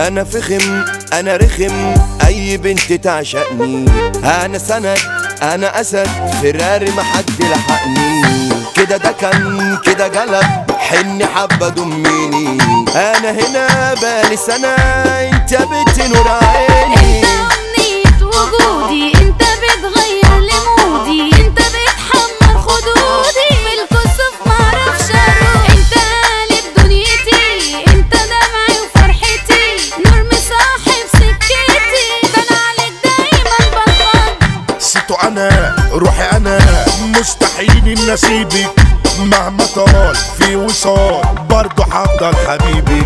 انا فخم انا رخم، اي بنت تعشقني، انا سند انا اسد، فراري محد لحقني، كده ده كان كده جلب، حني حبة دميني، انا هنا بالي سنة، انت بتنور عيني، انت امنية وجودي، انت بتغير لي مودي، انت بتحمر خدودي، بالكسوف معرفش اروح، انت قالب دنيتي، انت دمعي وفرحتي، نور مصاحب سكتي، ده انا عليك دايما بفضل. سيتو انا روحي انا، مستحيل ان اسيبك مهما طال في وصال، برضه هفضل حبيبك،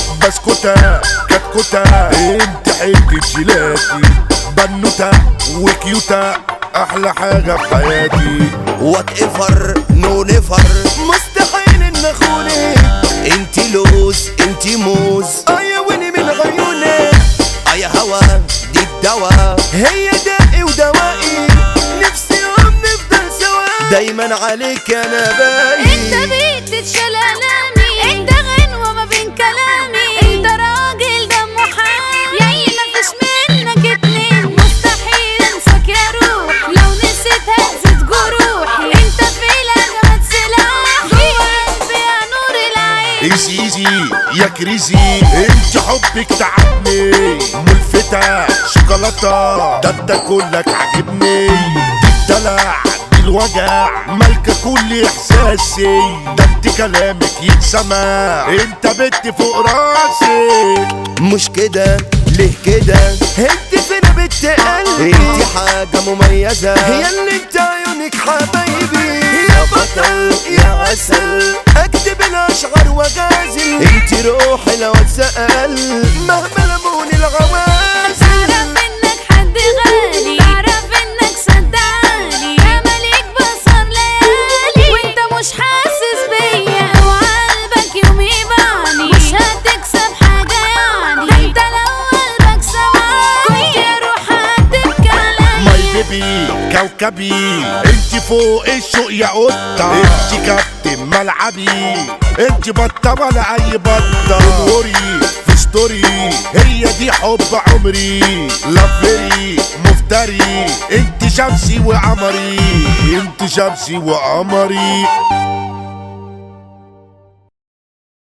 بسكوتة كتكوتة انت حتة جيلاتي، بنوتة وكيوتة احلى حاجة في حياتي، وات ايفر نو نيفر، مستحيل ان اخونك، انت لوز انت موز، ايا ويني من عيونك، ايا هوا دي الدوا، هي دائي ودوائي، نفسي يوم نفضل سوا، دايما عليك انا باقي، انت بتتشال الامي، انت غنوة ما بين كلامي، انت راجل دمه حامي، ياي مفيش منك اتنين، مستحيل انساك يا روح، لو نسيت هزت جروحي، انت في الاجمد سلاح، جوا قلبي يا نور العين. ايزي ايزي يا كريزي، انت حبك تعبني، ملفتة شوكولاتة، ده كلك عاجبني، دي الدلع دي الوجع، مالكة كل احساسي، ده انت كلامك يتسمع، انت بنت فوق راسي، مش كده ليه كده، انت فينا بنت قلبي، انت حاجة مميزة، هي اللي انت عيونك حبايبي، يا بطل يا عسل، اكتب الاشعار وغازل، انت روحي لو اتسأل، مهما لموني الغوازل، بعرف انك حد غالي، بعرف انك صدقني، يا مليك بصر ليالي، وانت مش حاسس بيا، وقلبك يوم يبعني، مش هتكسب حاجة يعني، ده انت لو قلبك سمعني، كنت اروح اكتب ماي كلامي. بيبي كوكبي، انت فوق الشوق يا قطة، انت كابتن ملعبي، انت بطة ولا اي بطة، اموري في ستوري، هي دي حب عمري، لفري مفتري، انت شمسي وقمري، انت شمسي وقمري.